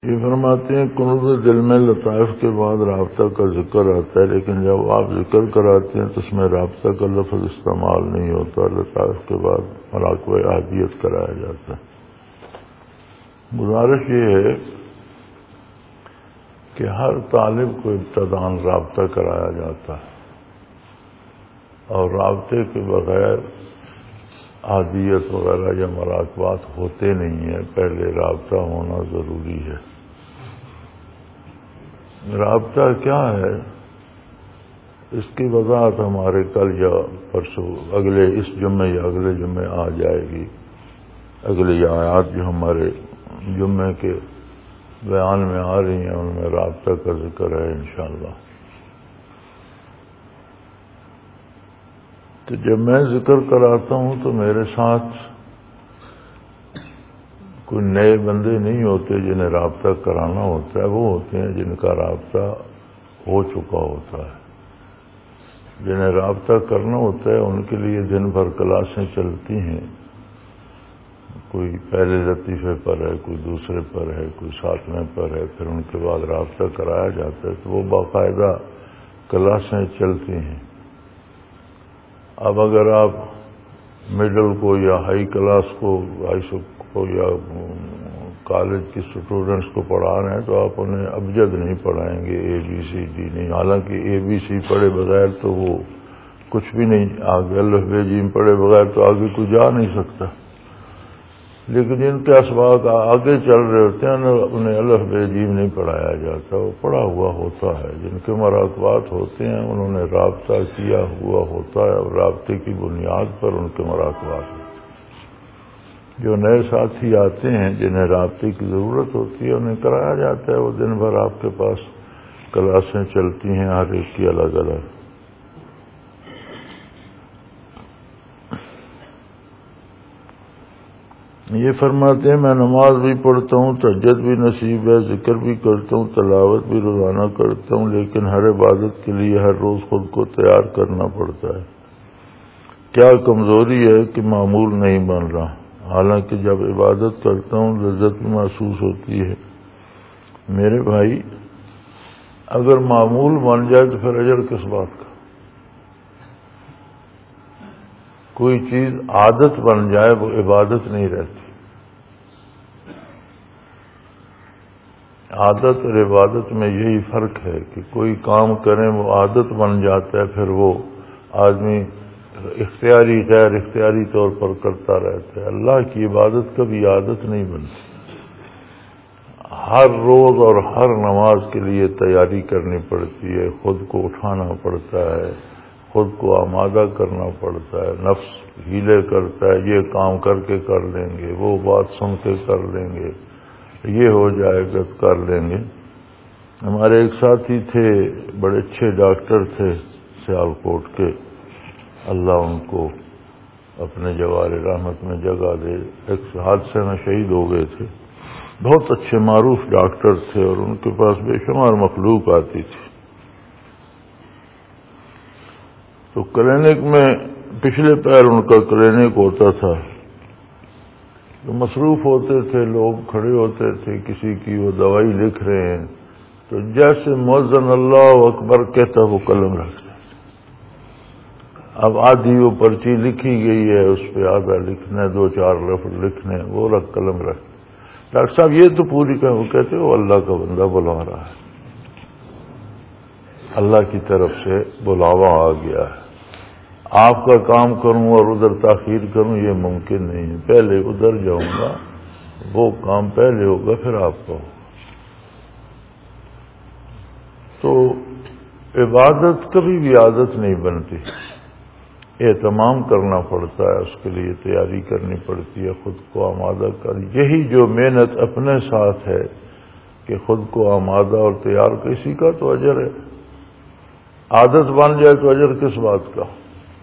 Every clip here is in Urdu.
یہ فرماتے ہیں کنوز دل میں لطائف کے بعد رابطہ کا ذکر آتا ہے، لیکن جب آپ ذکر کراتے ہیں تو اس میں رابطہ کا لفظ استعمال نہیں ہوتا، لطائف کے بعد مراقبہ عادیت کرایا جاتا ہے۔ گزارش یہ ہے کہ ہر طالب کو ابتداً رابطہ کرایا جاتا ہے، اور رابطے کے بغیر عادیت وغیرہ یا مراقبات ہوتے نہیں ہیں، پہلے رابطہ ہونا ضروری ہے۔ رابطہ کیا ہے اس کی وضاحت ہمارے کل یا پرسوں اگلے اس جمعے یا اگلے جمعے آ جائے گی۔ اگلی آیات جو ہمارے جمعے کے بیان میں آ رہی ہیں ان میں رابطہ کا ذکر ہے انشاءاللہ۔ تو جب میں ذکر کراتا ہوں تو میرے ساتھ کوئی نئے بندے نہیں ہوتے جنہیں رابطہ کرانا ہوتا ہے، وہ ہوتے ہیں جن کا رابطہ ہو چکا ہوتا ہے۔ جنہیں رابطہ کرنا ہوتا ہے ان کے لیے دن بھر کلاسیں چلتی ہیں، کوئی پہلے لطیفے پر ہے، کوئی دوسرے پر ہے، کوئی ساتویں پر ہے، پھر ان کے بعد رابطہ کرایا جاتا ہے، تو وہ باقاعدہ کلاسیں چلتی ہیں۔ اب اگر آپ مڈل کو یا ہائی کلاس کو، ہائی اسکول کو یا کالج کی اسٹوڈنٹس کو پڑھا رہے ہیں تو آپ انہیں ابجد نہیں پڑھائیں گے، اے بی سی ڈی نہیں، حالانکہ اے بی سی پڑھے بغیر تو وہ کچھ بھی نہیں، آگے الف بے جیم پڑھے بغیر تو آگے کوئی جا نہیں سکتا۔ لیکن جن کے اسباق آگے چل رہے ہوتے ہیں انہیں الف بے جیم نہیں پڑھایا جاتا، وہ پڑھا ہوا ہوتا ہے۔ جن کے مراقبات ہوتے ہیں انہوں نے رابطہ کیا ہوا ہوتا ہے، اور رابطے کی بنیاد پر ان کے مراقبات ہوتے ہیں۔ جو نئے ساتھی آتے ہیں جنہیں رابطے کی ضرورت ہوتی ہے انہیں کرایا جاتا ہے، وہ دن بھر آپ کے پاس کلاسیں چلتی ہیں، ہر ایک کی الگ الگ۔ یہ فرماتے ہیں میں نماز بھی پڑھتا ہوں، تہجد بھی نصیب ہے، ذکر بھی کرتا ہوں، تلاوت بھی روزانہ کرتا ہوں، لیکن ہر عبادت کے لیے ہر روز خود کو تیار کرنا پڑتا ہے۔ کیا کمزوری ہے کہ معمول نہیں بن رہا؟ حالانکہ جب عبادت کرتا ہوں لذت محسوس ہوتی ہے۔ میرے بھائی اگر معمول بن جائے تو پھر اجر کس بات کا؟ کوئی چیز عادت بن جائے وہ عبادت نہیں رہتی۔ عادت اور عبادت میں یہی فرق ہے کہ کوئی کام کریں وہ عادت بن جاتا ہے، پھر وہ آدمی اختیاری غیر اختیاری طور پر کرتا رہتا ہے۔ اللہ کی عبادت کبھی عادت نہیں بنتی، ہر روز اور ہر نماز کے لیے تیاری کرنی پڑتی ہے، خود کو اٹھانا پڑتا ہے، خود کو آمادہ کرنا پڑتا ہے، نفس ہیلے کرتا ہے، یہ کام کر کے کر لیں گے، وہ بات سن کے کر لیں گے، یہ ہو جائے گا کر لیں گے۔ ہمارے ایک ساتھی تھے، بڑے اچھے ڈاکٹر تھے سیالکوٹ کے، اللہ ان کو اپنے جوار رحمت میں جگہ دے، ایک حادثے میں شہید ہو گئے تھے۔ بہت اچھے معروف ڈاکٹر تھے اور ان کے پاس بے شمار مخلوق آتی تھی۔ تو کلینک میں پچھلے پیر ان کا کلینک ہوتا تھا، تو مصروف ہوتے تھے، لوگ کھڑے ہوتے تھے، کسی کی وہ دوائی لکھ رہے ہیں تو جیسے مؤذن اللہ اکبر کہتا وہ قلم رکھتا۔ اب آدھی وہ پرچی لکھی گئی ہے، اس پہ آدھا لکھنا، دو چار لفظ لکھنے، وہ رکھ قلم رکھ۔ ڈاکٹر صاحب یہ تو پوری کہ وہ کہتے وہ اللہ کا بندہ بلا رہا ہے، اللہ کی طرف سے بلاوا آ گیا ہے، آپ کا کام کروں اور ادھر تاخیر کروں یہ ممکن نہیں ہے، پہلے ادھر جاؤں گا، وہ کام پہلے ہوگا پھر آپ کا ہوگا۔ تو عبادت کبھی بھی عادت نہیں بنتی، اہتمام کرنا پڑتا ہے، اس کے لیے تیاری کرنی پڑتی ہے، خود کو آمادہ کر۔ یہی جو محنت اپنے ساتھ ہے کہ خود کو آمادہ اور تیار کسی کا تو اجر ہے، عادت بن جائے تو اجر کس بات کا؟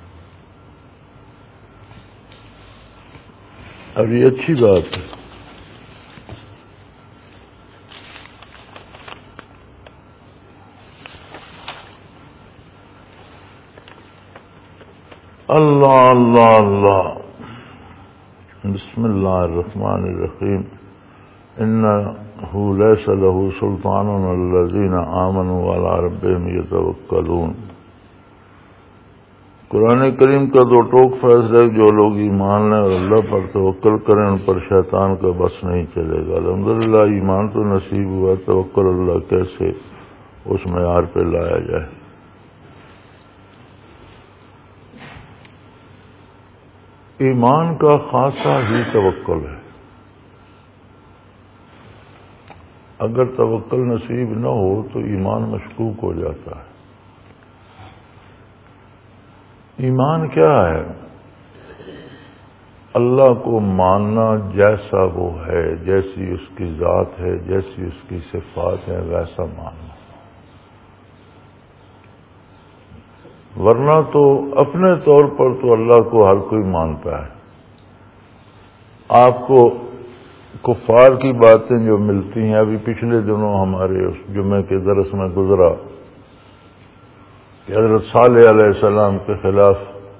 اب یہ اچھی بات ہے۔ اللہ اللہ اللہ، بسم اللہ الرحمن الرحیم۔ ان ليس له سلطان على الذين آمنوا وعلى ربهم يتوكلون۔ قرآن کریم کا دو ٹوک فیصلہ ہے، جو لوگ ایمان لیں اور اللہ پر توکل کریں ان پر شیطان کا بس نہیں چلے گا۔ الحمدللہ ایمان تو نصیب ہوا، توکل اللہ کیسے اس معیار پہ لایا جائے۔ ایمان کا خاصہ ہی توکل ہے۔ اگر توکل نصیب نہ ہو تو ایمان مشکوک ہو جاتا ہے۔ ایمان کیا ہے؟ اللہ کو ماننا جیسا وہ ہے، جیسی اس کی ذات ہے، جیسی اس کی صفات ہے، ویسا ماننا۔ ورنہ تو اپنے طور پر تو اللہ کو ہر کوئی مانتا ہے۔ آپ کو کفار کی باتیں جو ملتی ہیں، ابھی پچھلے دنوں ہمارے اس جمعے کے درس میں گزرا کہ حضرت صالح علیہ السلام کے خلاف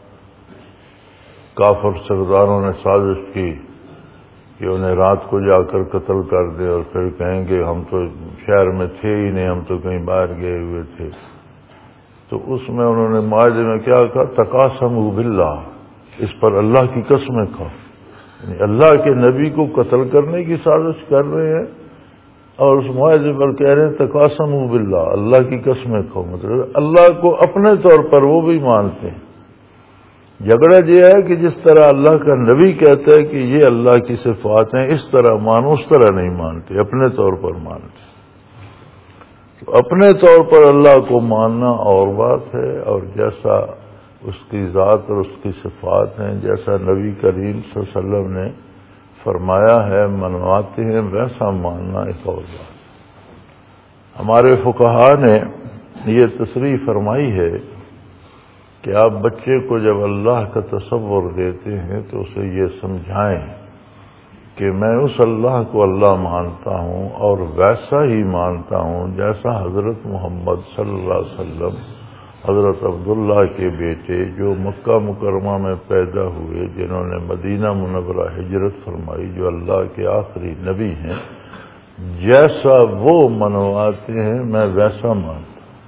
کافر سرداروں نے سازش کی کہ انہیں رات کو جا کر قتل کر دے اور پھر کہیں گے ہم تو شہر میں تھے ہی نہیں، ہم تو کہیں باہر گئے ہوئے تھے۔ تو اس میں انہوں نے معاہدے میں کیا کہا؟ تقاسموا باللہ، اس پر اللہ کی قسمیں کھا، یعنی اللہ کے نبی کو قتل کرنے کی سازش کر رہے ہیں اور اس معاہدے پر کہہ رہے ہیں تقاسموا باللہ، اللہ کی قسمیں کھاؤ، مطلب اللہ کو اپنے طور پر وہ بھی مانتے ہیں۔ جھگڑا یہ ہے کہ جس طرح اللہ کا نبی کہتا ہے کہ یہ اللہ کی صفات ہیں اس طرح مانو، اس طرح نہیں مانتے، اپنے طور پر مانتے۔ تو اپنے طور پر اللہ کو ماننا اور بات ہے، اور جیسا اس کی ذات اور اس کی صفات ہیں، جیسا نبی کریم صلی اللہ علیہ وسلم نے فرمایا ہے منواتے ہیں، ویسا ماننا ایک اور بات۔ ہمارے فقہاء نے یہ تصریح فرمائی ہے کہ آپ بچے کو جب اللہ کا تصور دیتے ہیں تو اسے یہ سمجھائیں کہ میں اس اللہ کو اللہ مانتا ہوں اور ویسا ہی مانتا ہوں جیسا حضرت محمد صلی اللہ علیہ وسلم، حضرت عبداللہ کے بیٹے جو مکہ مکرمہ میں پیدا ہوئے، جنہوں نے مدینہ منورہ ہجرت فرمائی، جو اللہ کے آخری نبی ہیں، جیسا وہ منواتے ہیں میں ویسا مانتا ہوں۔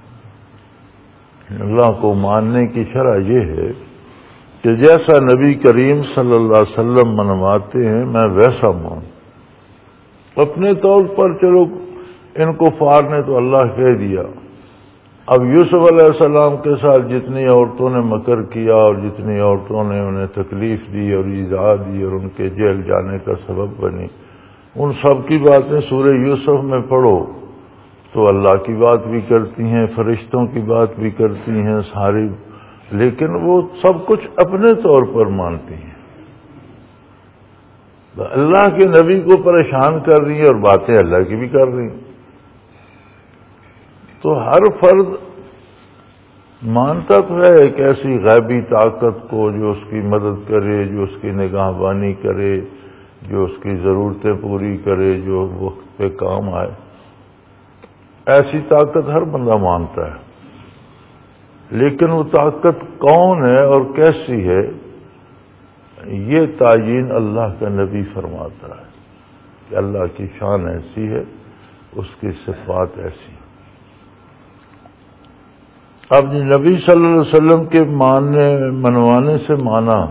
اللہ کو ماننے کی شرح یہ ہے کہ جیسا نبی کریم صلی اللہ علیہ وسلم منواتے ہیں میں ویسا مانوں۔ اپنے طور پر چلو ان کفار نے تو اللہ کہہ دیا، اب یوسف علیہ السلام کے ساتھ جتنی عورتوں نے مکر کیا اور جتنی عورتوں نے انہیں تکلیف دی اور ایذا دی اور ان کے جیل جانے کا سبب بنی، ان سب کی باتیں سورہ یوسف میں پڑھو تو اللہ کی بات بھی کرتی ہیں، فرشتوں کی بات بھی کرتی ہیں ساری، لیکن وہ سب کچھ اپنے طور پر مانتی ہیں، اللہ کے نبی کو پریشان کر رہی ہیں اور باتیں اللہ کی بھی کر رہی ہیں۔ تو ہر فرد مانتا تو ہے ایک ایسی غیبی طاقت کو جو اس کی مدد کرے، جو اس کی نگہبانی کرے، جو اس کی ضرورتیں پوری کرے، جو وقت پہ کام آئے، ایسی طاقت ہر بندہ مانتا ہے، لیکن وہ طاقت کون ہے اور کیسی ہے یہ تعیین اللہ کا نبی فرماتا ہے کہ اللہ کی شان ایسی ہے، اس کی صفات ایسی ہیں۔ اب نبی صلی اللہ علیہ وسلم کے منوانے سے مانا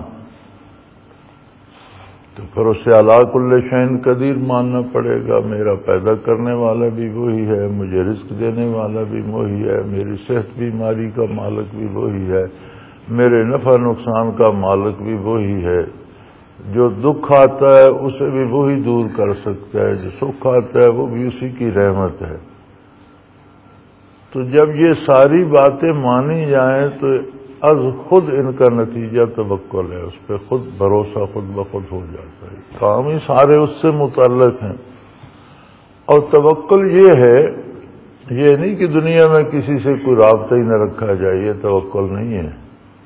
تو پھر اسے علی کل شیء قدیر ماننا پڑے گا، میرا پیدا کرنے والا بھی وہی ہے، مجھے رزق دینے والا بھی وہی ہے، میری صحت بیماری کا مالک بھی وہی ہے، میرے نفع نقصان کا مالک بھی وہی ہے، جو دکھ آتا ہے اسے بھی وہی دور کر سکتا ہے، جو سکھ آتا ہے وہ بھی اسی کی رحمت ہے۔ تو جب یہ ساری باتیں مانی جائیں تو از خود ان کا نتیجہ توکل ہے، اس پہ خود بھروسہ خود بخود ہو جاتا ہے، کام ہی سارے اس سے متعلق ہیں۔ اور توکل یہ ہے، یہ نہیں کہ دنیا میں کسی سے کوئی رابطہ ہی نہ رکھا جائے، یہ توکل نہیں ہے۔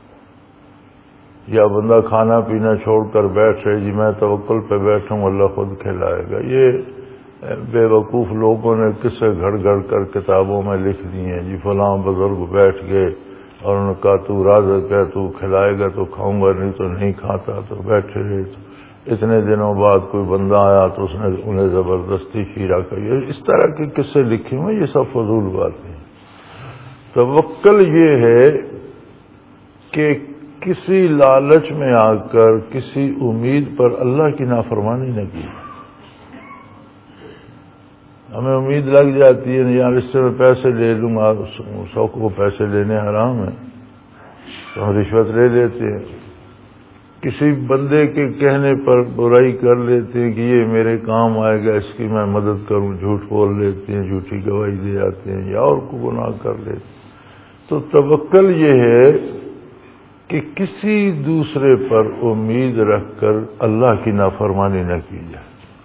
یا بندہ کھانا پینا چھوڑ کر بیٹھ رہے، جی میں توکل پہ بیٹھا ہوں اللہ خود کھلائے گا، یہ بے وقوف لوگوں نے قصے گھڑ گھڑ کر کتابوں میں لکھ دی ہیں، جی فلاں بزرگ بیٹھ گئے اور انہوں نے کہا تو رازق ہے، تو کھلائے گا تو کھاؤں گا، نہیں تو نہیں کھاتا، تو بیٹھے رہے۔ اتنے دنوں بعد کوئی بندہ آیا تو اس نے انہیں زبردستی شیرہ کہی، اس طرح کے قصے لکھے ہوئے، یہ سب فضول باتیں ہیں۔ توکل یہ ہے کہ کسی لالچ میں آ کر کسی امید پر اللہ کی نافرمانی نہ کی۔ ہمیں امید لگ جاتی ہے یار اس سے میں پیسے لے لوں گا، 100 کو پیسے لینے حرام ہے تو ہم رشوت لے لیتے ہیں، کسی بندے کے کہنے پر برائی کر لیتے ہیں کہ یہ میرے کام آئے گا، اس کی میں مدد کروں، جھوٹ بول لیتے ہیں، جھوٹی گواہی دے جاتے ہیں یا اور کو گناہ کر لیتے ہیں۔ تو توکل یہ ہے کہ کسی دوسرے پر امید رکھ کر اللہ کی نافرمانی نہ کی جائے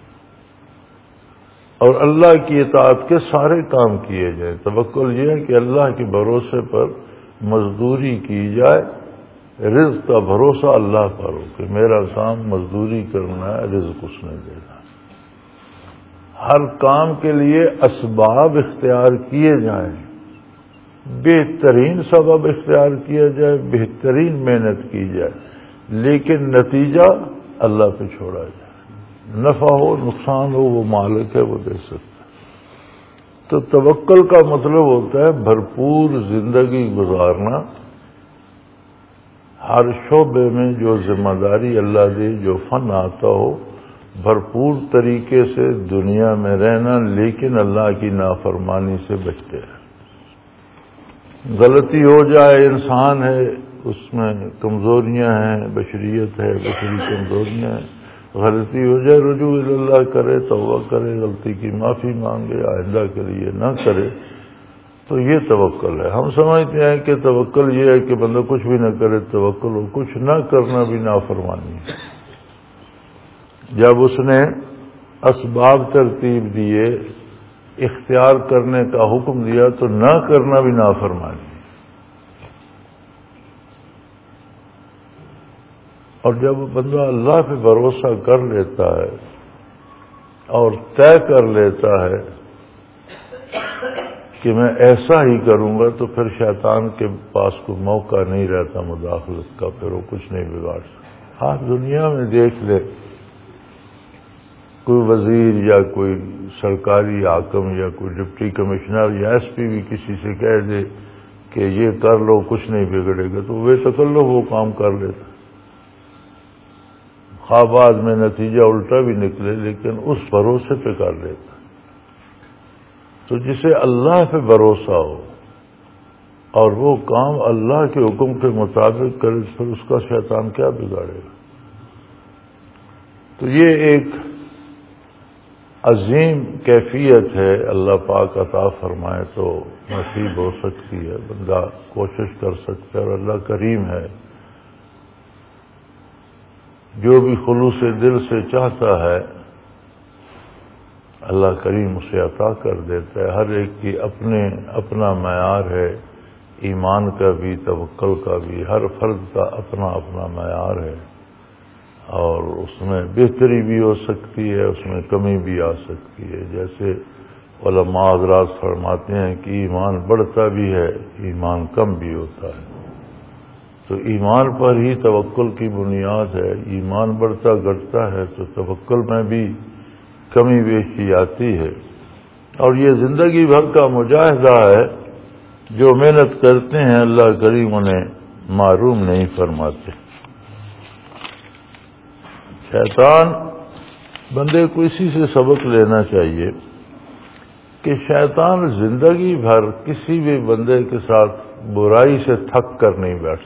اور اللہ کی اطاعت کے سارے کام کیے جائیں۔ توکل یہ ہے کہ اللہ کے بھروسے پر مزدوری کی جائے، رزق کا بھروسہ اللہ پر ہو کہ میرا کام مزدوری کرنا ہے، رزق اس نے دینا۔ ہر کام کے لیے اسباب اختیار کیے جائیں، بہترین سبب اختیار کیا جائے، بہترین محنت کی جائے، لیکن نتیجہ اللہ پہ چھوڑا جائے۔ نفع ہو نقصان ہو وہ مالک ہے، وہ دے سکتا ہے۔ تو توکل کا مطلب ہوتا ہے بھرپور زندگی گزارنا، ہر شعبے میں جو ذمہ داری اللہ دے، جو فن آتا ہو، بھرپور طریقے سے دنیا میں رہنا، لیکن اللہ کی نافرمانی سے بچتے رہنا۔ غلطی ہو جائے، انسان ہے، اس میں کمزوریاں ہیں، بشریت ہے، بشری کمزوریاں ہیں، غلطی ہو جائے رجوع اللہ کرے، توبہ کرے، غلطی کی معافی مانگے، آئندہ کے لیے نہ کرے، تو یہ توکل ہے۔ ہم سمجھتے ہیں کہ توکل یہ ہے کہ بندہ کچھ بھی نہ کرے، توکل ہو، کچھ نہ کرنا بھی نافرمانی ہے۔ جب اس نے اسباب ترتیب دیے، اختیار کرنے کا حکم دیا، تو نہ کرنا بھی نافرمانی ہے۔ اور جب بندہ اللہ پہ بھروسہ کر لیتا ہے اور طے کر لیتا ہے کہ میں ایسا ہی کروں گا، تو پھر شیطان کے پاس کوئی موقع نہیں رہتا مداخلت کا، پھر وہ کچھ نہیں بگاڑ سکتا۔ ہاں دنیا میں دیکھ لے، کوئی وزیر یا کوئی سرکاری حاکم یا کوئی ڈپٹی کمشنر یا ایس پی بھی کسی سے کہہ دے کہ یہ کر لو کچھ نہیں بگڑے گا، تو وہ تکلف وہ کام کر لیتا، خواہ بعد میں نتیجہ الٹا بھی نکلے، لیکن اس بھروسے پہ کر لیتا۔ تو جسے اللہ پہ بھروسہ ہو اور وہ کام اللہ کے حکم کے مطابق کرے، پھر اس کا شیطان کیا بگاڑے گا؟ تو یہ ایک عظیم کیفیت ہے، اللہ پاک عطا فرمائے تو نصیب ہو سکتی ہے، بندہ کوشش کر سکتا ہے، اور اللہ کریم ہے، جو بھی خلوص دل سے چاہتا ہے اللہ کریم اسے عطا کر دیتا ہے۔ ہر ایک کی اپنا معیار ہے، ایمان کا بھی، توکل کا بھی، ہر فرد کا اپنا اپنا معیار ہے، اور اس میں بہتری بھی ہو سکتی ہے، اس میں کمی بھی آ سکتی ہے۔ جیسے علماء حضرات فرماتے ہیں کہ ایمان بڑھتا بھی ہے، ایمان کم بھی ہوتا ہے، تو ایمان پر ہی توکل کی بنیاد ہے۔ ایمان بڑھتا گھٹتا ہے تو توکل میں بھی کمی بیشی آتی ہے، اور یہ زندگی بھر کا مجاہدہ ہے۔ جو محنت کرتے ہیں اللہ کریم انہیں محروم نہیں فرماتے۔ شیطان بندے کو اسی سے سبق لینا چاہیے کہ شیطان زندگی بھر کسی بھی بندے کے ساتھ برائی سے تھک کر نہیں بیٹھتا۔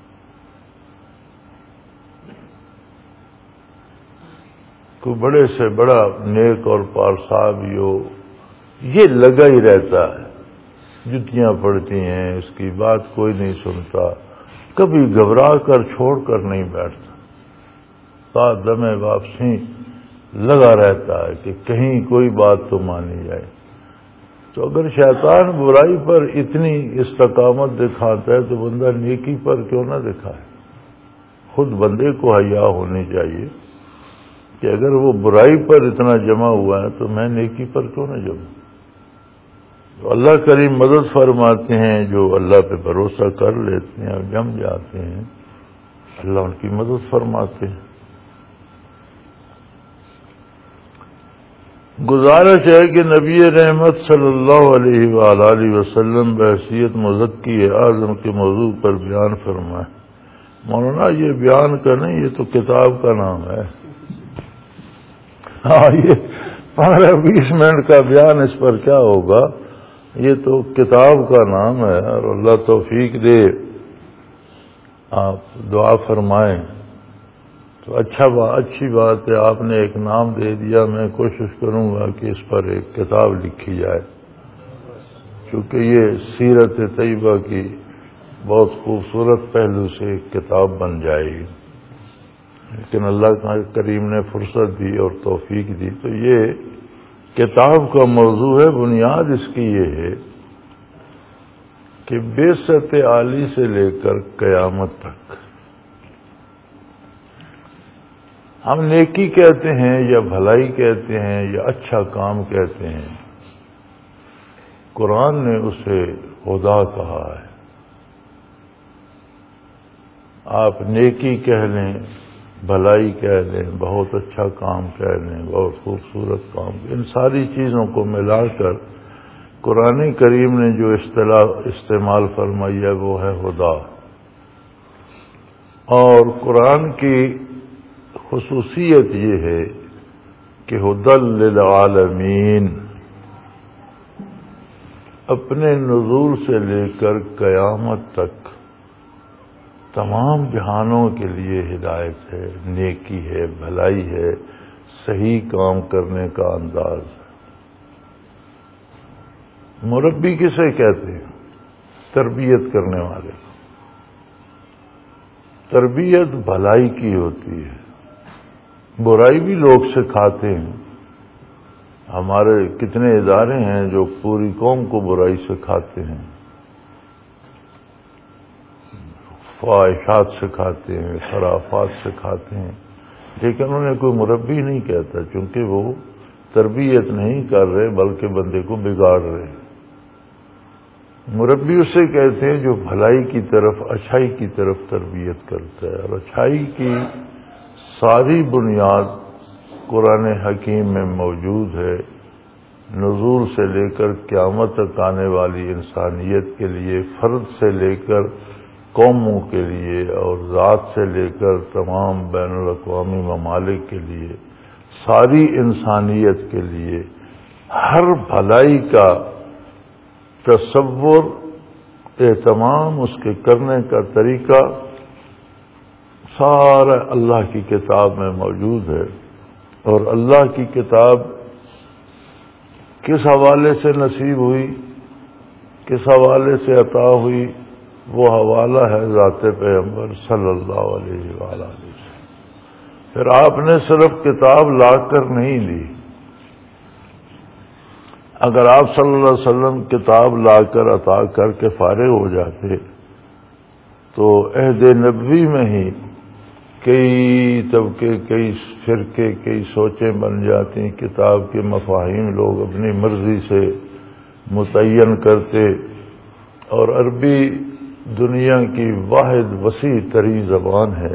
کوئی بڑے سے بڑا نیک اور پارسا بھی ہو، یہ لگا ہی رہتا ہے، جتیاں پڑتی ہیں، اس کی بات کوئی نہیں سنتا، کبھی گھبرا کر چھوڑ کر نہیں بیٹھتا، دم واپسی لگا رہتا ہے کہ کہیں کوئی بات تو مانی جائے۔ تو اگر شیطان برائی پر اتنی استقامت دکھاتا ہے تو بندہ نیکی پر کیوں نہ دکھائے؟ خود بندے کو حیا ہونی چاہیے کہ اگر وہ برائی پر اتنا جمع ہوا ہے تو میں نیکی پر کیوں نہ جموں؟ تو اللہ کریم مدد فرماتے ہیں، جو اللہ پہ بھروسہ کر لیتے ہیں اور جم جاتے ہیں، اللہ ان کی مدد فرماتے ہیں۔ گزارش ہے کہ نبی رحمت صلی اللہ علیہ وآلہ وسلم بحیثیت مزکی اعظم کے موضوع پر بیان فرمائے۔ مولانا یہ بیان کا نہیں، یہ تو کتاب کا نام ہے۔ ہاں، یہ 15-20 منٹ کا بیان اس پر کیا ہوگا، یہ تو کتاب کا نام ہے۔ اور اللہ توفیق دے، آپ دعا فرمائیں تو اچھی بات ہے۔ آپ نے ایک نام دے دیا، میں کوشش کروں گا کہ اس پر ایک کتاب لکھی جائے، چونکہ یہ سیرت طیبہ کی بہت خوبصورت پہلو سے ایک کتاب بن جائے گی، لیکن اللہ کریم نے فرصت دی اور توفیق دی، تو یہ کتاب کا موضوع ہے۔ بنیاد اس کی یہ ہے کہ بعثت عالی سے لے کر قیامت تک ہم نیکی کہتے ہیں یا بھلائی کہتے ہیں یا اچھا کام کہتے ہیں، قرآن نے اسے خدا کہا ہے۔ آپ نیکی کہہ لیں، بھلائی کہہ لیں، بہت اچھا کام کہہ لیں، بہت خوبصورت کام، ان ساری چیزوں کو ملا کر قرآن کریم نے جو اصطلاح استعمال فرمائی ہے وہ ہے خدا۔ اور قرآن کی خصوصیت یہ ہے کہ ہدی للعالمین، اپنے نزول سے لے کر قیامت تک تمام جہانوں کے لیے ہدایت ہے، نیکی ہے، بھلائی ہے، صحیح کام کرنے کا انداز ہے۔ مربی کسے کہتے ہیں؟ تربیت کرنے والے۔ تربیت بھلائی کی ہوتی ہے، برائی بھی لوگ سکھاتے ہیں۔ ہمارے کتنے ادارے ہیں جو پوری قوم کو برائی سکھاتے ہیں، فواہشات سکھاتے ہیں، خرافات سکھاتے ہیں، لیکن انہیں کوئی مربی نہیں کہتا، چونکہ وہ تربیت نہیں کر رہے بلکہ بندے کو بگاڑ رہے۔ مربی اسے کہتے ہیں جو بھلائی کی طرف، اچھائی کی طرف تربیت کرتا ہے، اور اچھائی کی ساری بنیاد قرآن حکیم میں موجود ہے۔ نزول سے لے کر قیامت تک آنے والی انسانیت کے لیے، فرد سے لے کر قوموں کے لیے، اور ذات سے لے کر تمام بین الاقوامی ممالک کے لیے، ساری انسانیت کے لیے ہر بھلائی کا تصور، اہتمام، اس کے کرنے کا طریقہ سارا اللہ کی کتاب میں موجود ہے۔ اور اللہ کی کتاب کس حوالے سے نصیب ہوئی، کس حوالے سے عطا ہوئی، وہ حوالہ ہے ذات پیغمبر صلی اللہ علیہ وآلہ وسلم۔ پھر آپ نے صرف کتاب لا کر نہیں لی۔ اگر آپ صلی اللہ علیہ وسلم کتاب لا کر عطا کر کے فارغ ہو جاتے تو عہد نبوی میں ہی کئی طبقے، کئی فرقے، کئی سوچیں بن جاتی، کتاب کے مفاہیم لوگ اپنی مرضی سے متعین کرتے، اور عربی دنیا کی واحد وسیع ترین زبان ہے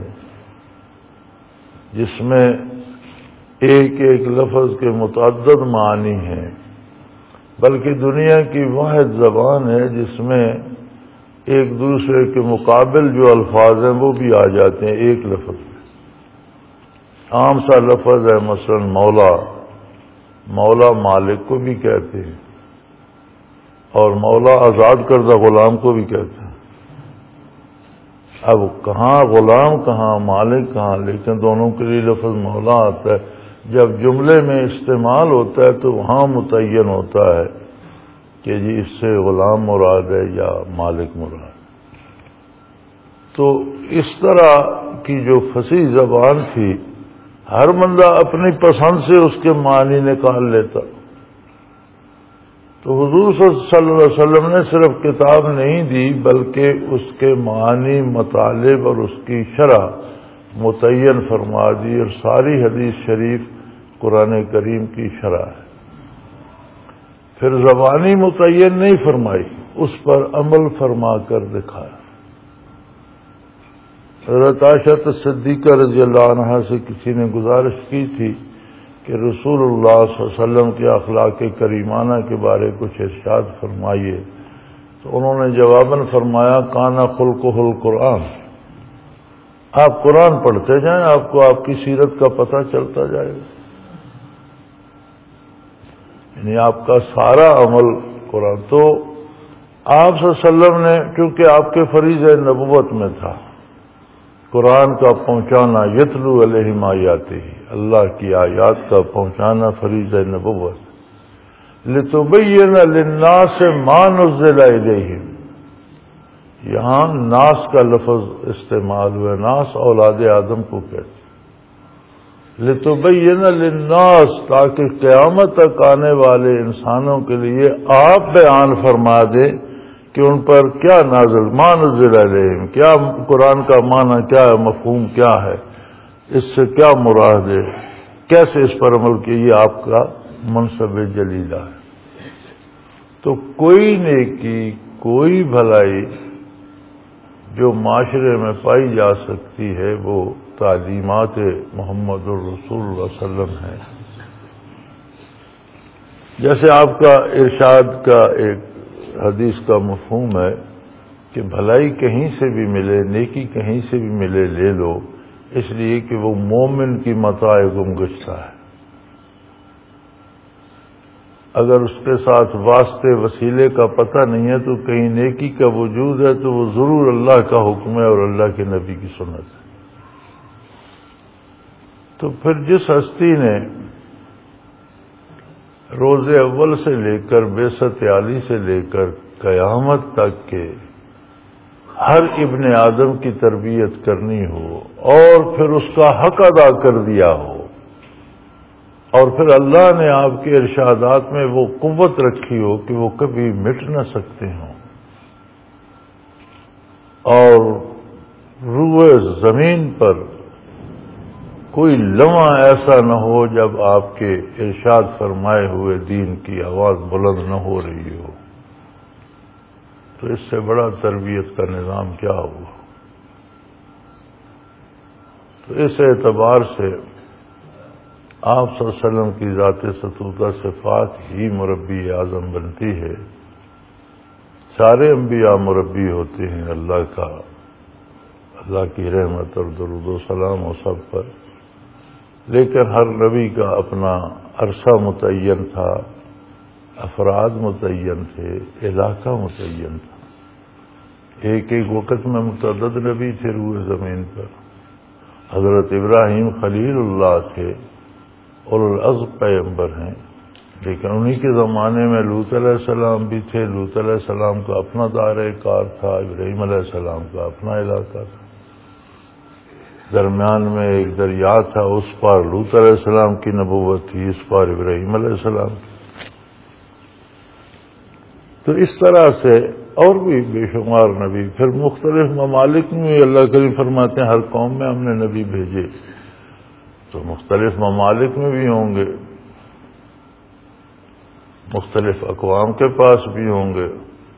جس میں ایک ایک لفظ کے متعدد معنی ہیں، بلکہ دنیا کی واحد زبان ہے جس میں ایک دوسرے کے مقابل جو الفاظ ہیں وہ بھی آ جاتے ہیں ایک لفظ میں۔ عام سا لفظ ہے، مثلا مولا، مولا مالک کو بھی کہتے ہیں، اور مولا آزاد کردہ غلام کو بھی کہتے ہیں۔ اب کہاں غلام کہاں مالک کہاں، لیکن دونوں کے لیے لفظ مولا آتا ہے۔ جب جملے میں استعمال ہوتا ہے تو وہاں متعین ہوتا ہے کہ جی اس سے غلام مراد ہے یا مالک مراد۔ تو اس طرح کی جو فصیح زبان تھی، ہر بندہ اپنی پسند سے اس کے معنی نکال لیتا۔ تو حضور صلی اللہ علیہ وسلم نے صرف کتاب نہیں دی بلکہ اس کے معنی، مطالب اور اس کی شرح متعین فرما دی، اور ساری حدیث شریف قرآن کریم کی شرح ہے۔ پھر زبانی متعین نہیں فرمائی، اس پر عمل فرما کر دکھایا۔ حضرت عائشہ صدیقہ رضی اللہ عنہا سے کسی نے گزارش کی تھی کہ رسول اللہ صلی اللہ علیہ وسلم کے اخلاق کریمانہ کے بارے کچھ ارشاد فرمائیے، تو انہوں نے جواباً فرمایا کانا خلقہ القرآن، آپ قرآن پڑھتے جائیں، آپ کو آپ کی سیرت کا پتہ چلتا جائے گا، یعنی آپ کا سارا عمل قرآن۔ تو آپ صلی اللہ علیہ وسلم نے چونکہ آپ کے فریضہ نبوت میں تھا قرآن کا پہنچانا، یتلو علیہم آیاتہ، اللہ کی آیات کا پہنچانا فریضہ نبوت، لتبین للناس ما نزل الیہم، یہاں ناس کا لفظ استعمال ہوا، ناس اولاد آدم کو کہتے، لتبین للناس، تاکہ قیامت تک آنے والے انسانوں کے لیے آپ بیان فرما دیں کہ ان پر کیا نازل، ما نزل علیہم، کیا قرآن کا معنی کیا ہے، مفہوم کیا ہے، اس سے کیا مراد ہے، کیسے اس پر عمل کیے، یہ آپ کا منصب جلیلہ ہے۔ تو کوئی نیکی، کوئی بھلائی جو معاشرے میں پائی جا سکتی ہے وہ تعلیمات محمد الرسول اللہ صلی اللہ علیہ وسلم ہے۔ جیسے آپ کا ارشاد کا ایک حدیث کا مفہوم ہے کہ بھلائی کہیں سے بھی ملے، نیکی کہیں سے بھی ملے، لے لو، اس لیے کہ وہ مومن کی متاع گم گشتہ ہے۔ اگر اس کے ساتھ واسطے وسیلے کا پتہ نہیں ہے تو کہیں نیکی کا وجود ہے تو وہ ضرور اللہ کا حکم ہے اور اللہ کے نبی کی سنت ہے۔ تو پھر جس ہستی نے روز اول سے لے کر بعثت عالی سے لے کر قیامت تک کے ہر ابن آدم کی تربیت کرنی ہو اور پھر اس کا حق ادا کر دیا ہو، اور پھر اللہ نے آپ کے ارشادات میں وہ قوت رکھی ہو کہ وہ کبھی مٹ نہ سکتے ہوں، اور روئے زمین پر کوئی لمحہ ایسا نہ ہو جب آپ کے ارشاد فرمائے ہوئے دین کی آواز بلند نہ ہو رہی ہو، تو اس سے بڑا تربیت کا نظام کیا ہوا۔ تو اس اعتبار سے آپ صلی اللہ علیہ وسلم کی ذات ستودہ صفات ہی مربی اعظم بنتی ہے۔ سارے انبیاء مربی ہوتے ہیں اللہ کا، اللہ کی رحمت اور درود و سلام و سب پر، لیکن ہر نبی کا اپنا عرصہ متعین تھا، افراد متعین تھے، علاقہ متعین تھا۔ ایک ایک وقت میں متعدد نبی تھے روئے زمین پر۔ حضرت ابراہیم خلیل اللہ تھے اور العزم پیغمبر ہیں، لیکن انہی کے زمانے میں لوط علیہ السلام بھی تھے۔ لوط علیہ السلام کا اپنا دائرہ کار تھا، ابراہیم علیہ السلام کا اپنا علاقہ تھا، درمیان میں ایک دریا تھا، اس پر لوط علیہ السلام کی نبوت تھی، اس پر ابراہیم علیہ السلام کی۔ تو اس طرح سے اور بھی بے شمار نبی، پھر مختلف ممالک میں اللہ کریم فرماتے ہیں ہر قوم میں ہم نے نبی بھیجے، تو مختلف ممالک میں بھی ہوں گے، مختلف اقوام کے پاس بھی ہوں گے۔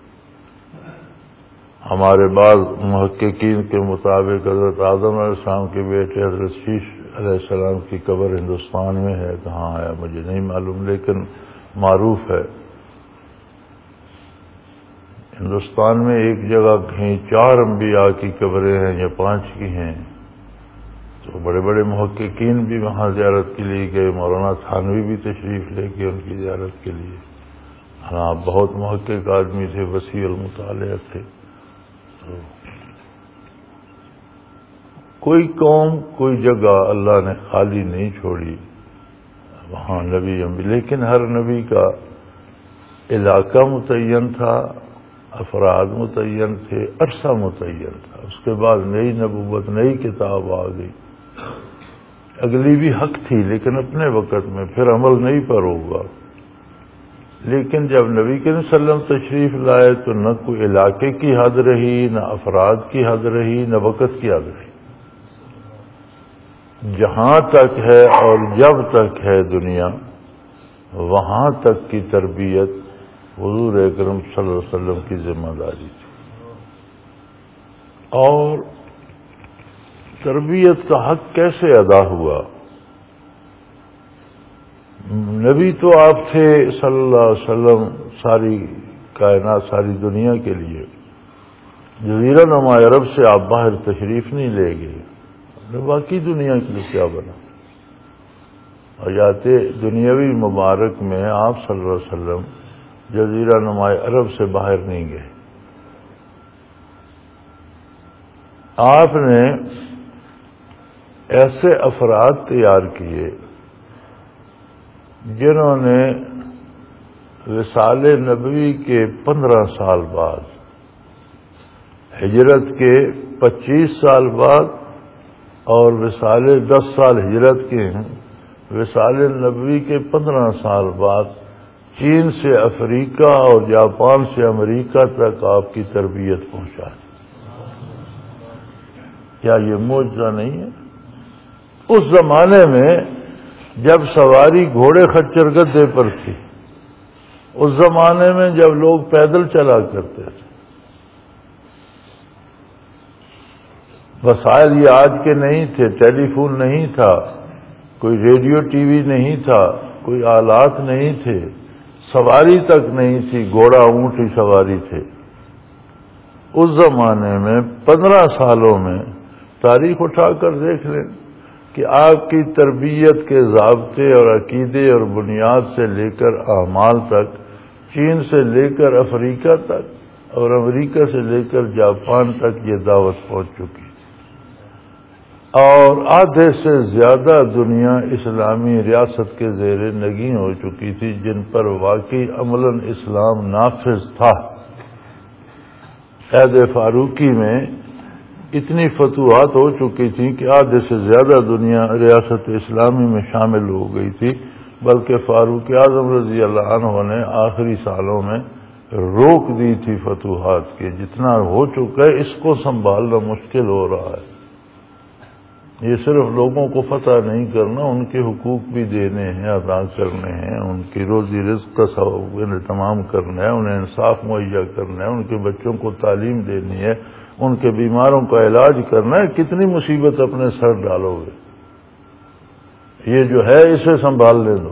ہمارے بعض محققین کے مطابق حضرت آدم علیہ السلام کے بیٹے حضرت شیش علیہ السلام کی قبر ہندوستان میں ہے، کہاں ہے مجھے نہیں معلوم، لیکن معروف ہے ہندوستان میں ایک جگہ کہیں 4 انبیاء کی قبریں ہیں یا 5 کی ہیں۔ تو بڑے بڑے محققین بھی وہاں زیارت کے لیے گئے، مولانا تھانوی بھی تشریف لے کے ان کی زیارت کے لیے۔ ہاں بہت محقق آدمی تھے، وسیع المطالعہ تھے۔ کوئی قوم، کوئی جگہ اللہ نے خالی نہیں چھوڑی، وہاں نبی انبیاء، لیکن ہر نبی کا علاقہ متعین تھا، افراد متعین تھے، عرصہ متعین تھا۔ اس کے بعد نئی نبوت، نئی کتاب آ گئی، اگلی بھی حق تھی لیکن اپنے وقت میں، پھر عمل نہیں پر ہوگا۔ لیکن جب نبی کریم صلی اللہ علیہ وسلم تشریف لائے تو نہ کوئی علاقے کی حد رہی، نہ افراد کی حد رہی، نہ وقت کی حد رہی۔ جہاں تک ہے اور جب تک ہے دنیا، وہاں تک کی تربیت حضور اکرم صلی اللہ علیہ وسلم کی ذمہ داری تھی۔ اور تربیت کا حق کیسے ادا ہوا؟ نبی تو آپ تھے صلی اللہ علیہ وسلم ساری کائنات ساری دنیا کے لیے. جزیرہ نما عرب سے آپ باہر تشریف نہیں لے گئے، باقی دنیا کے لیے کیا بنا؟ حیات دنیاوی مبارک میں آپ صلی اللہ علیہ وسلم جزیرہ نما عرب سے باہر نہیں گئے. آپ نے ایسے افراد تیار کیے جنہوں نے وصال نبوی کے 15 سال بعد، ہجرت کے 25 سال بعد اور وصال 10 سال ہجرت کے ہیں، وصال نبوی کے 15 سال بعد چین سے افریقہ اور جاپان سے امریکہ تک آپ کی تربیت پہنچا. کیا یہ معجزہ نہیں ہے؟ اس زمانے میں جب سواری گھوڑے خچر گدھے پر تھی، اس زمانے میں جب لوگ پیدل چلا کرتے تھے، وسائل یہ آج کے نہیں تھے، ٹیلی فون نہیں تھا، کوئی ریڈیو ٹی وی نہیں تھا، کوئی آلات نہیں تھے، سواری تک نہیں تھی، گھوڑا اونٹ ہی سواری تھے. اس زمانے میں 15 سالوں میں تاریخ اٹھا کر دیکھ لیں کہ آپ کی تربیت کے ضابطے اور عقیدے اور بنیاد سے لے کر اعمال تک، چین سے لے کر افریقہ تک اور امریکہ سے لے کر جاپان تک یہ دعوت پہنچ چکی تھی. اور آدھے سے زیادہ دنیا اسلامی ریاست کے زیر نگین ہو چکی تھی جن پر واقعی عملاً اسلام نافذ تھا. عہد فاروقی میں اتنی فتوحات ہو چکی تھیں کہ آدھے سے زیادہ دنیا ریاست اسلامی میں شامل ہو گئی تھی، بلکہ فاروق اعظم رضی اللہ عنہ نے آخری سالوں میں روک دی تھی فتوحات کے. جتنا ہو چکا ہے اس کو سنبھالنا مشکل ہو رہا ہے. یہ صرف لوگوں کو فتح نہیں کرنا، ان کے حقوق بھی دینے ہیں، ادا کرنے ہیں، ان کی روزی رزق کا اہتمام کرنا ہے، انہیں انصاف مہیا کرنا ہے، ان کے بچوں کو تعلیم دینی ہے، ان کے بیماروں کا علاج کرنا ہے. کتنی مصیبت اپنے سر ڈالو گے؟ یہ جو ہے اسے سنبھالنے دو.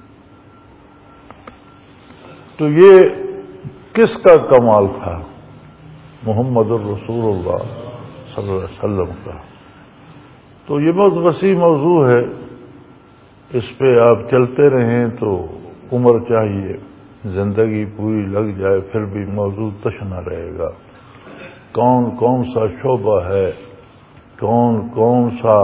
تو یہ کس کا کمال تھا؟ محمد الرسول اللہ صلی اللہ علیہ وسلم کا. تو یہ بہت وسیع موضوع ہے، اس پہ آپ چلتے رہیں تو عمر چاہیے، زندگی پوری لگ جائے پھر بھی موضوع تش نہ رہے گا. کون کون سا شعبہ ہے، کون کون سا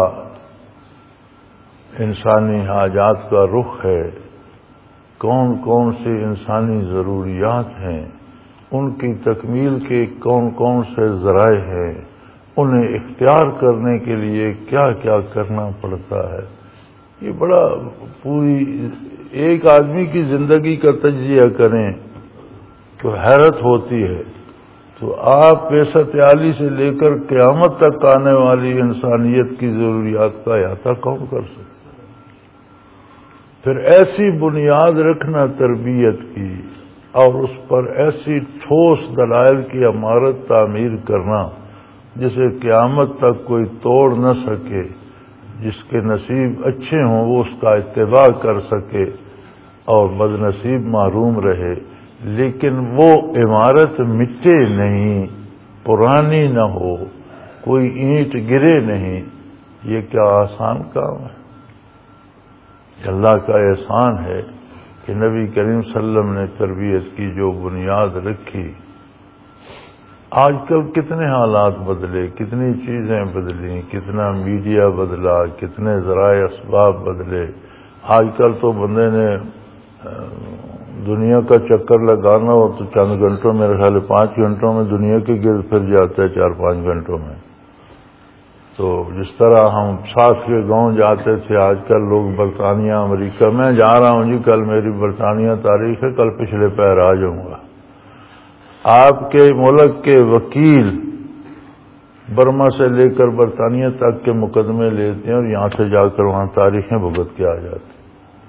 انسانی حاجات کا رخ ہے، کون کون سی انسانی ضروریات ہیں، ان کی تکمیل کے کون کون سے ذرائع ہیں، انہیں اختیار کرنے کے لیے کیا کیا کرنا پڑتا ہے. یہ بڑا پوری ایک آدمی کی زندگی کا تجزیہ کریں تو حیرت ہوتی ہے. تو آپ بعثت عالی سے لے کر قیامت تک آنے والی انسانیت کی ضروریات کا احاطہ کون کر سکتا ہے؟ پھر ایسی بنیاد رکھنا تربیت کی اور اس پر ایسی ٹھوس دلائل کی عمارت تعمیر کرنا جسے قیامت تک کوئی توڑ نہ سکے، جس کے نصیب اچھے ہوں وہ اس کا اتباع کر سکے اور بد نصیب محروم رہے، لیکن وہ عمارت مٹے نہیں، پرانی نہ ہو، کوئی اینٹ گرے نہیں. یہ کیا آسان کام ہے؟ اللہ کا احسان ہے کہ نبی کریم صلی اللہ علیہ وسلم نے تربیت کی جو بنیاد رکھی. آج کل کتنے حالات بدلے، کتنی چیزیں بدلی، کتنا میڈیا بدلا، کتنے ذرائع اسباب بدلے. آج کل تو بندے نے دنیا کا چکر لگانا ہو تو چند گھنٹوں، میرے خیال 5 گھنٹوں میں دنیا کے گرد پھر جاتا ہے، 4-5 گھنٹوں میں. تو جس طرح ہم ساتھ کے گاؤں جاتے تھے، آج کل لوگ برطانیہ امریکہ میں جا رہا ہوں جی، کل میری برطانیہ تاریخ ہے، کل پچھلے پیر آ جاؤں گا. آپ کے ملک کے وکیل برما سے لے کر برطانیہ تک کے مقدمے لیتے ہیں اور یہاں سے جا کر وہاں تاریخیں بھگت کے آ جاتے ہیں.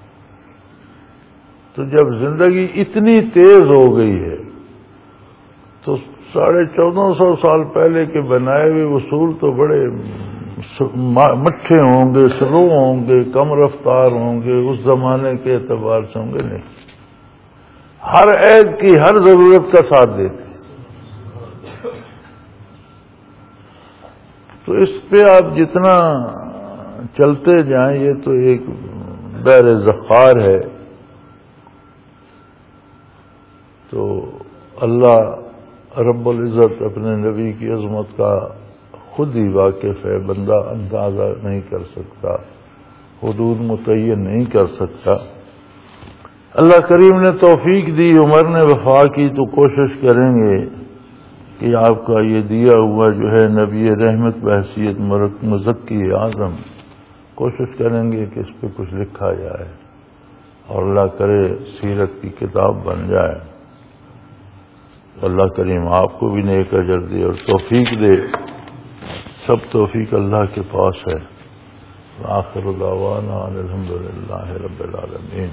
تو جب زندگی اتنی تیز ہو گئی ہے تو 1450 سال پہلے کے بنائے ہوئے اصول تو بڑے مٹھے ہوں گے، سلو ہوں گے، کم رفتار ہوں گے، اس زمانے کے اعتبار سے ہوں گے نہیں، ہر عید کی ہر ضرورت کا ساتھ دیتے. تو اس پہ آپ جتنا چلتے جائیں یہ تو ایک بحر ذخار ہے. تو اللہ رب العزت اپنے نبی کی عظمت کا خود ہی واقف ہے، بندہ اندازہ نہیں کر سکتا، حدود متعین نہیں کر سکتا. اللہ کریم نے توفیق دی، عمر نے وفا کی، تو کوشش کریں گے کہ آپ کا یہ دیا ہوا جو ہے نبی رحمت بحیثیت مزکی اعظم، کوشش کریں گے کہ اس پہ کچھ لکھا جائے اور اللہ کرے سیرت کی کتاب بن جائے. اللہ کریم آپ کو بھی نیک اجر دے اور توفیق دے. سب توفیق اللہ کے پاس ہے. آخر دعوانا الحمدللہ رب العالمین.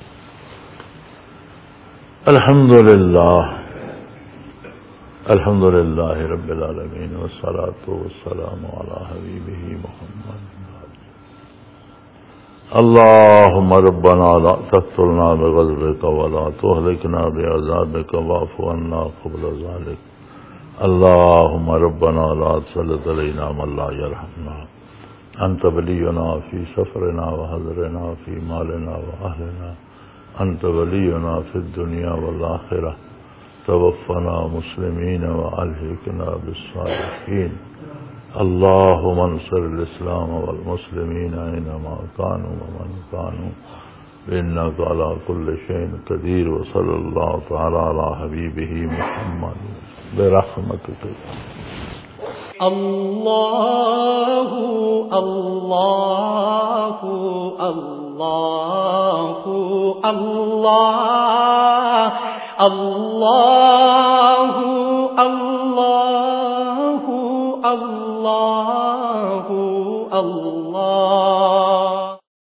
الحمدللہ رب العالمین والصلاة والسلام علی حبیبہ محمد. اللهم ربنا لا تقتلنا بغضبك ولا تهلكنا بعذابك واعف عنا قبل ذلك. اللهم ربنا لا تسلط علينا من لا يرحمنا. أنت ولينا في سفرنا وحضرنا في مالنا وأهلنا. أنت ولينا في الدنيا والآخرة. توفنا مسلمين وألحقنا بالصالحين. اللهم انصر الإسلام والمسلمين أينما كانوا ومن كانوا إنك على كل شيء قدير. وصلى الله تعالى على حبيبه محمد برحمتك. الله الله الله الله الله الله الله الله.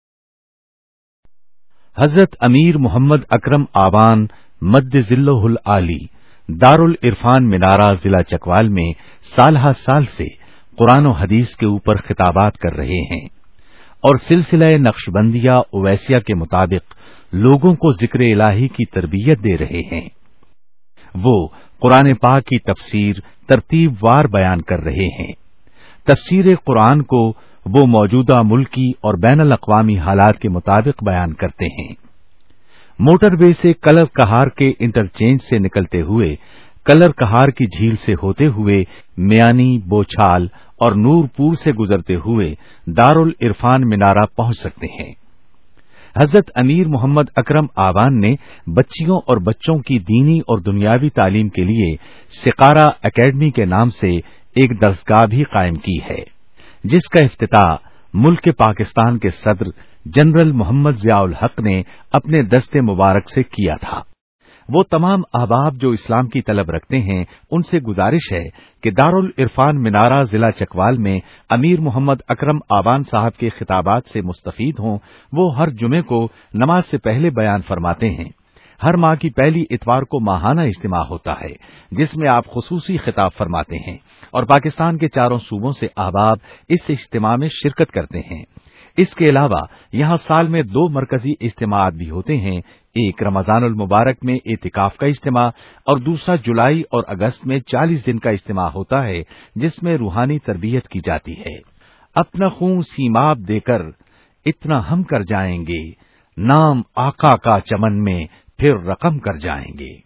حضرت امیر محمد اکرم آوان مد ذلہ العالی دارالعرفان منارہ ضلع چکوال میں سالہ سال سے قرآن و حدیث کے اوپر خطابات کر رہے ہیں اور سلسلہ نقشبندیہ اویسیہ کے مطابق لوگوں کو ذکر الہی کی تربیت دے رہے ہیں. وہ قرآن پاک کی تفسیر ترتیب وار بیان کر رہے ہیں. تفسیر قرآن کو وہ موجودہ ملکی اور بین الاقوامی حالات کے مطابق بیان کرتے ہیں. موٹر وے سے کلر کہار کے انٹرچینج سے نکلتے ہوئے کلر کہار کی جھیل سے ہوتے ہوئے میانی، بوچھال اور نور پور سے گزرتے ہوئے دارالعرفان منارہ پہنچ سکتے ہیں. حضرت امیر محمد اکرم آوان نے بچیوں اور بچوں کی دینی اور دنیاوی تعلیم کے لیے سقارہ اکیڈمی کے نام سے ایک درسگاہ بھی قائم کی ہے، جس کا افتتاح ملک پاکستان کے صدر جنرل محمد ضیاء الحق نے اپنے دست مبارک سے کیا تھا. وہ تمام احباب جو اسلام کی طلب رکھتے ہیں ان سے گزارش ہے کہ دارالعرفان منارہ ضلع چکوال میں امیر محمد اکرم آوان صاحب کے خطابات سے مستفید ہوں. وہ ہر جمعے کو نماز سے پہلے بیان فرماتے ہیں. ہر ماہ کی پہلی اتوار کو ماہانہ اجتماع ہوتا ہے جس میں آپ خصوصی خطاب فرماتے ہیں اور پاکستان کے چاروں صوبوں سے احباب اس اجتماع میں شرکت کرتے ہیں. اس کے علاوہ یہاں سال میں 2 مرکزی اجتماعات بھی ہوتے ہیں. ایک رمضان المبارک میں اعتکاف کا اجتماع اور دوسرا جولائی اور اگست میں 40 دن کا اجتماع ہوتا ہے جس میں روحانی تربیت کی جاتی ہے. اپنا خون سیماب دے کر اتنا ہم کر جائیں گے، نام آقا کا چمن میں پھر رقم کر جائیں گے.